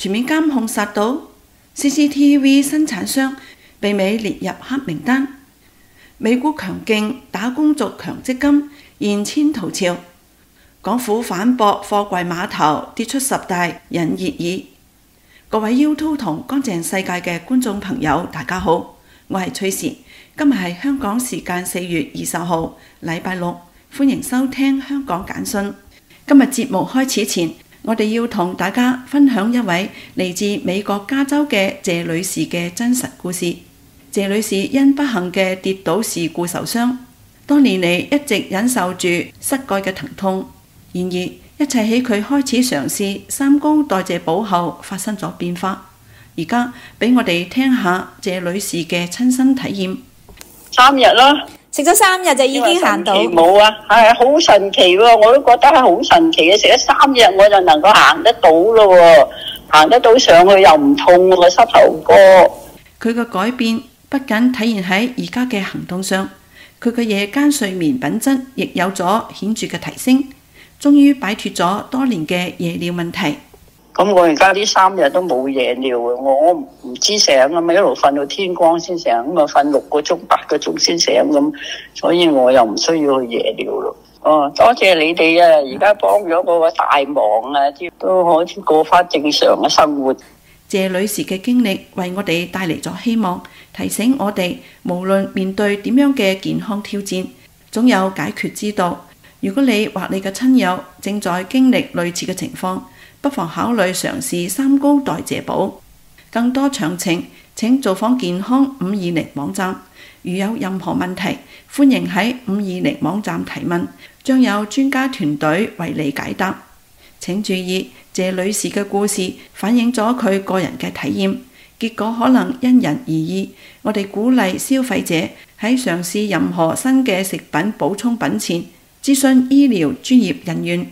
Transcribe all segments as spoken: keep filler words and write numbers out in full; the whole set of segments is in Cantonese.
全面監控殺到 C C T V 生產商被美列入黑名單。美股強勁，打工族強積金現遷逃潮。港府反駁貨櫃碼頭跌出十大引熱議。各位 YouTube 同乾淨世界嘅觀眾朋友，大家好，我係崔氏。今日係香港時間四月二十號，禮拜六，歡迎收聽香港簡訊。今日節目開始前，我哋要同大家分享一位嚟自美國加州嘅謝女士嘅真實故事。謝女士因不幸嘅跌倒事故受傷，多年嚟一直忍受住膝蓋嘅疼痛。然而，一切喺佢開始嘗試三高代謝補後發生咗變化。而家俾我哋聽下謝女士嘅親身體驗。 三日啦， 食咗三日就已經行到。 冇啊，係好神奇喎！我都覺得係好神奇嘅，食咗三日我就能夠行得到咯喎，行得到上去又唔痛個膝頭哥。 佢嘅改變不僅體現喺而家嘅行動上，佢嘅夜間睡眠品質亦有咗顯著嘅提升，終於擺脫咗多年嘅夜尿問題。 咁我而家呢三日都冇夜尿啊！我唔知醒啊嘛，一路瞓到天光先醒，咁啊瞓六個鐘、八個鐘先醒咁，所以我又唔需要去夜尿咯。哦，多謝你哋啊！而家幫咗我個大忙啊，都可以過翻正常嘅生活。 謝女士嘅經歷為我哋帶嚟咗希望，提醒我哋無論面對點樣嘅健康挑戰，總有解決之道。如果你或你嘅親友正在經歷類似嘅情況，不妨考慮嘗試三高代謝補。更多詳情請造訪健康五二零網站。如有任何問題，歡迎喺五二零網站提問，將有專家團隊為你解答。請注意，謝女士嘅故事反映咗佢個人嘅體驗，結果可能因人而異。我哋鼓勵消費者喺嘗試任何新嘅食品補充品前，諮詢醫療專業人員。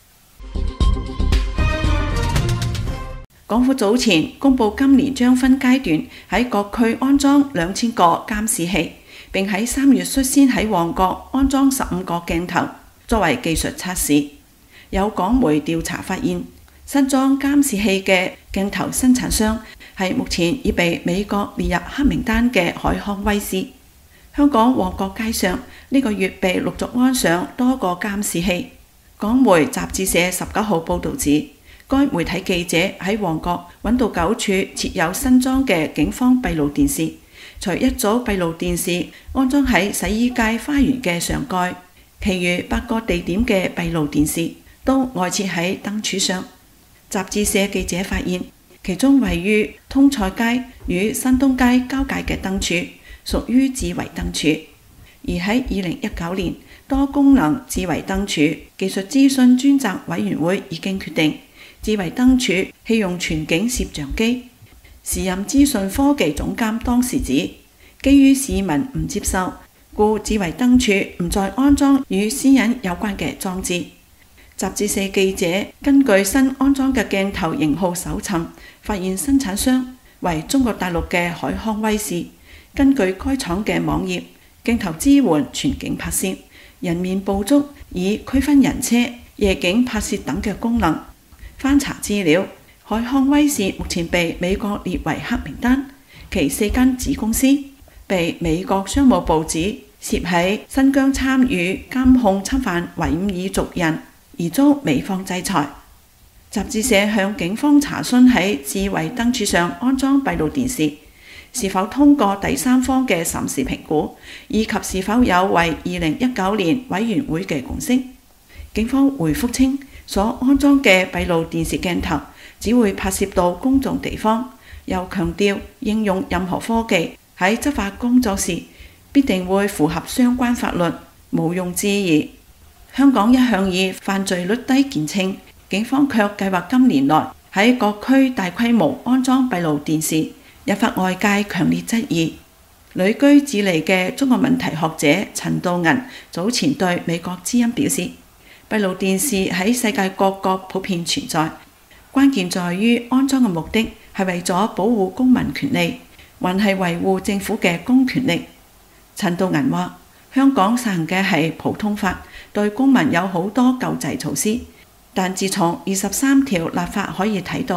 港府早前公布今年將分階段喺各區安裝兩千個監視器，並喺三月率先喺旺角安裝十五個鏡頭作為技術測試。有港媒調查發現，新裝監視器嘅鏡頭生產商係目前已被美國列入黑名單嘅海康威視。香港旺角街上呢個月被陸續安上多個監視器。港媒雜誌社十九號報導指，該媒體記者喺旺角揾到九處設有新裝嘅警方閉路電視，除一組閉路電視安裝喺洗衣街花園嘅上蓋，其餘八個地點嘅閉路電視都外設喺燈柱上。雜誌社記者發現，其中位於通菜街與新東街交界嘅燈柱屬於智慧燈柱，而喺二零一九年，多功能智慧燈柱技術諮詢專責委員會已經決定，智慧燈柱棄用全景攝像機。時任資訊科技總監當時指，基於市民唔接受，故智慧燈柱唔再安裝與私隱有關嘅裝置。雜誌社記者根據新安裝嘅鏡頭型號搜尋，發現生產商為中國大陸嘅海康威視。根據該廠嘅網頁，鏡頭支援全景拍攝、人面捕捉以區分人車、夜景拍攝等嘅功能。翻查資料，海康威視目前被美國列為黑名單，其四間子公司被美國商務部指涉喺新疆參與監控侵犯維吾爾族人，而遭美方制裁。雜誌社向警方查詢喺智慧燈柱上安裝閉路電視是否通過第三方嘅審視評估，以及是否有為二零一九年委員會嘅共識。警方回覆稱，所安裝嘅閉路電視鏡頭只會拍攝到公眾地方，又強調應用任何科技喺執法工作時必定會符合相關法律，毋庸置疑。香港一向以犯罪率低見稱，警方卻計劃今年內喺各區大規模安裝閉路電視，引發外界強烈質疑。旅居智利嘅中國問題學者陳道銀早前對美國之音表示，閉路電視喺世界各國普遍存在，關鍵在於安裝嘅目的係為咗保護公民權利，還係維護政府嘅公權力。陳道銀話，香港實行嘅係普通法，對公民有好多救濟措施，但自從二十三條立法可以睇到，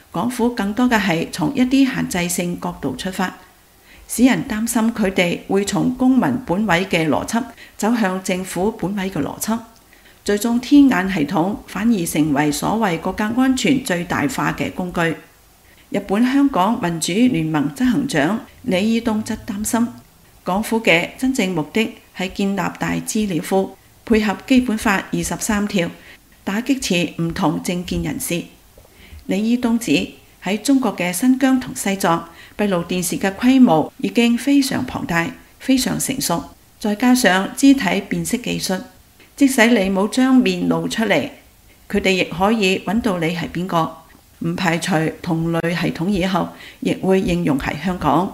港府更多嘅係從一啲限制性角度出發，使人擔心佢哋會從公民本位嘅邏輯走向政府本位嘅邏輯，最終天眼系統反而成為所謂國家安全最大化嘅工具。日本香港民主聯盟執行長李伊東則擔心，港府嘅真正目的係建立大資料庫，配合基本法二十三條，打擊持唔同政見人士。李伊東指喺中國嘅新疆同西藏，閉路電視嘅規模已經非常龐大、非常成熟，再加上肢體辨識技術，即使你冇將面露出嚟，佢哋亦可以揾到你係邊個。唔排除同類系統以後亦會應用喺香港。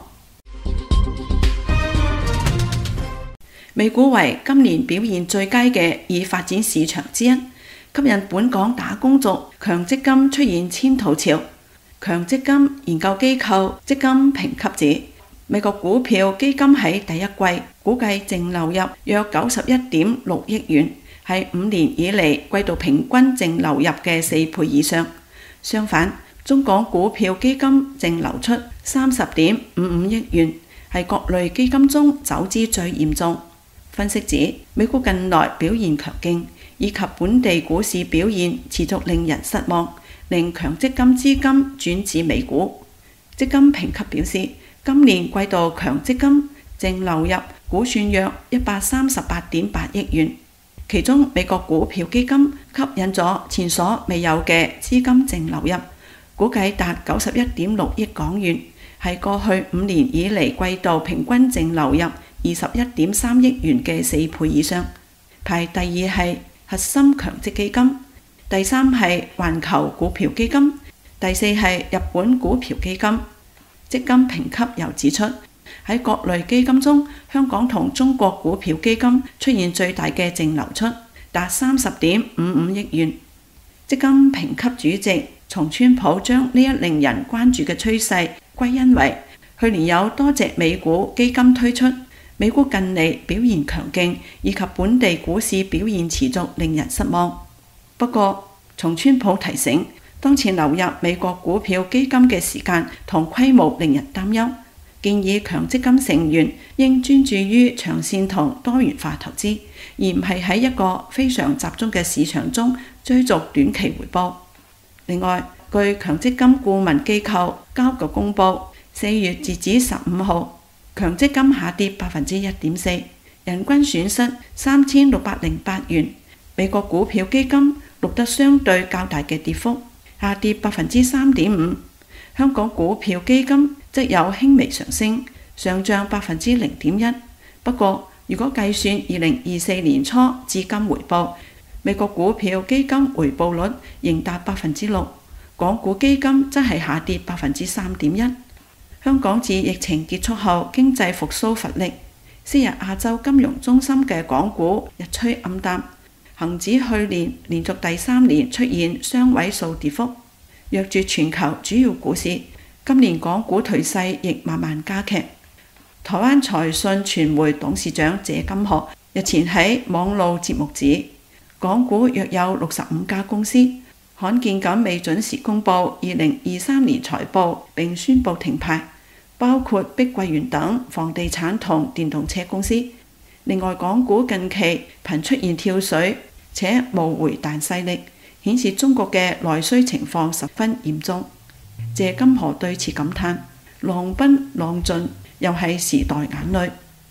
美股為今年表現最佳嘅已發展市場之一，吸引本港打工族強積金出現遷徙潮。強積金研究機構積金評級指，美國股票基金喺第一季估計淨流入約九十一點六億元，係五年以嚟季度平均淨流入嘅四倍以上。相反，中港股票基金淨流出三十點五五億元，係各類基金中走資最嚴重。分析指，美股近來表現強勁，以及本地股市表現持續令人失望，令強積金資金轉至美股。積金評級表示，今年季度強積金淨流入估算約一百三十八點八億元，其中美國股票基金吸引咗前所未有嘅資金淨流入，估計達九十一點六億港元，係過去五年以嚟季度平均淨流入二十一點三億元嘅四倍以上。排第二係核心強積基金，第三係環球股票基金，第四係日本股票基金。積金評級又指出，喺各類基金中，香港同中國股票基金出現最大嘅淨流出，達三十點五五億元。積金評級主席松川普將呢一令人關注嘅趨勢歸因為去年有多隻美股基金推出，美股近嚟表現強勁，以及本地股市表現持續令人失望。不過，松川普提醒，當前流入美國股票基金嘅時間同規模令人擔憂，建議強積金成員應專注於長線同多元化投資，而唔係喺一個非常集中嘅市場中追逐短期回報。另外，據強積金顧問機構交局公佈，四月截止十五號，強積金下跌百分之一點四，人均損失三千六百零八元。美國股票基金錄得相對較大嘅跌幅，下跌百分之三點五。香港股票基金則有輕微上升，上漲百分之零點一。不過，如果計算二零二四年初至今回報，美國股票基金回報率仍達百分之六，港股基金則係下跌百分之三點一。香港自疫情結束後，經濟復甦乏力，昔日亞洲金融中心嘅港股日趨暗淡。恒指去年連續第三年出現雙位數跌幅，弱絕全球主要股市。今年港股頹勢亦慢慢加劇。台灣財訊傳媒董事長謝金河日前喺網路節目指，港股約有六十五家公司罕見咁未準時公佈二零二三年財報並宣布停牌，包括碧桂園等房地產同電動車公司。另外，港股近期頻出現跳水且無回彈勢力，顯示中國嘅內需情況十分嚴重。謝金河對此感嘆：浪奔浪盡，又係時代眼淚。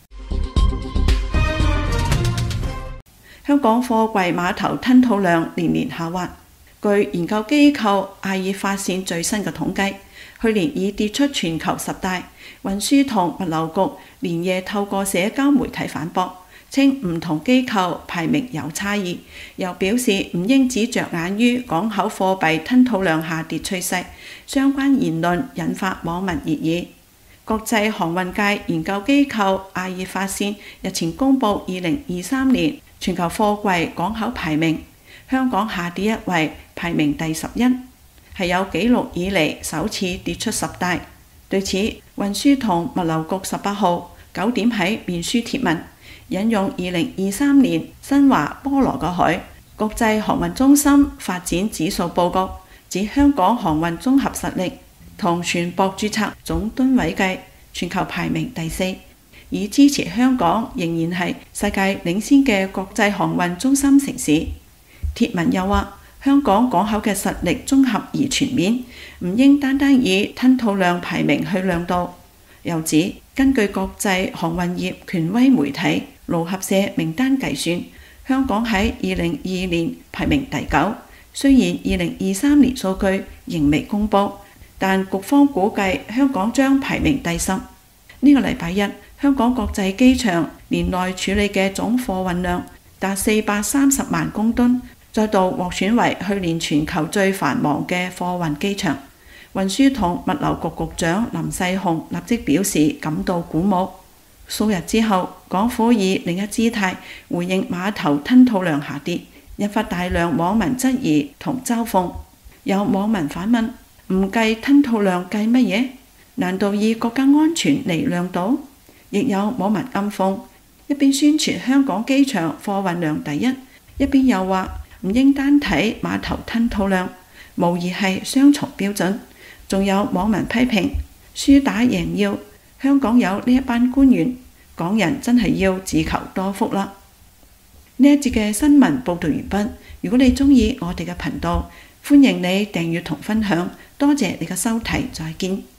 香港貨櫃碼頭吞吐量年年下滑。據研究機構阿爾法線最新嘅統計，去年已跌出全球十大。運輸同物流局連夜透過社交媒體反駁，稱唔同機構排名有差異，又表示唔應只着眼於港口貨幣吞吐量下跌趨勢。相關言論引發網民熱議。國際航運界研究機構阿爾法線日前公布二零二三年全球貨櫃港口排名，香港下跌一位，排名第十一，係有紀錄以嚟首次跌出十大。對此，運輸同物流局十八號九點喺面書貼文，引用二零二三年新華波羅嘅海國際航運中心發展指數報告， 指香港航運綜合實力同船舶註冊總噸位計，全球排名第四，以支持香港仍然係世界領先嘅國際航運中心城市。貼文又話，香港港口嘅實力綜合而全面，唔應單單以吞吐量排名去量度。又指根據國際航運業權威媒體路合社名單計算，香港喺二零二二年排名第九。雖然二零二三年數據仍未公佈，但局方估計香港將排名第十。呢個禮拜一，香港國際機場年內處理嘅總貨運量達四百三十萬公噸，再度獲選為去年全球最繁忙嘅貨運機場。運輸同物流局局長林世雄立即表示感到鼓舞。數日之後，港府以另一姿態回應碼頭吞吐量下跌，引發大量網民質疑同嘲諷。有網民反問：唔計吞吐量計乜嘢？難道以國家安全嚟量度？亦有網民暗諷，一邊宣傳香港機場貨運量第一，一邊又話唔應單睇碼頭吞吐量，無疑係雙重標準。仲有網民批評輸打贏要，香港有呢一班官員，港人真係要自求多福啦。呢一節嘅新聞報道完畢。如果你鍾意我哋嘅頻道，歡迎你訂閱同分享。多謝你嘅收睇，再見。